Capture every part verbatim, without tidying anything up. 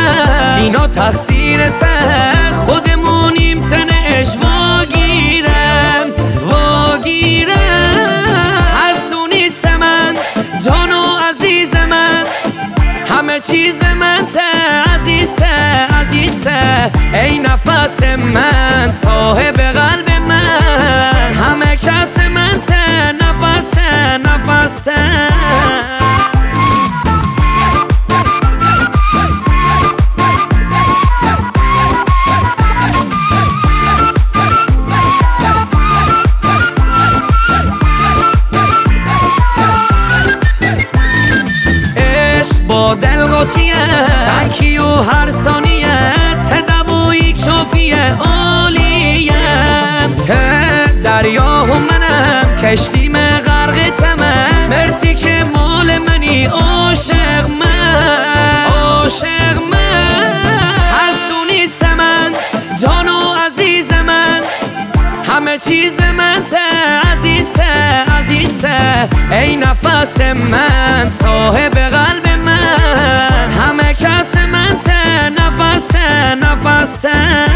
من اینا تقصیرته خودمونیم تنش واگیرم واگیرم از تو نیست من جان و عزیز من همه چیز من ته عزیزته عزیزته ای نفس من صاحب قلب من همه کس من ته نفسته نفسته با دل قاطیه تنکی و هر ثانیه تدوی کافیه عالیه ته دریا و منم کشتیم غرق تمام مرسی که مال منی عاشق من عاشق من از تو نیست من جان و عزیز من همه چیز من ته عزیزته عزیزته ای نفس من صاحب قلب من همه کس من ته نفسته نفسته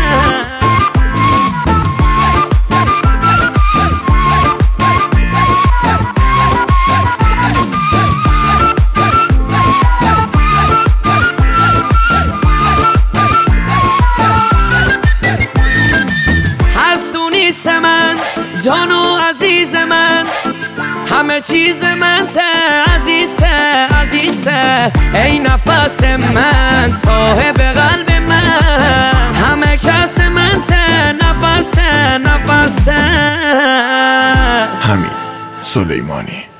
من جان و عزیز من همه چیز من ته عزیزته عزیزته ای نفس من صاحب قلب من همه کس من ته نفسته نفسته حمید سلیمانی.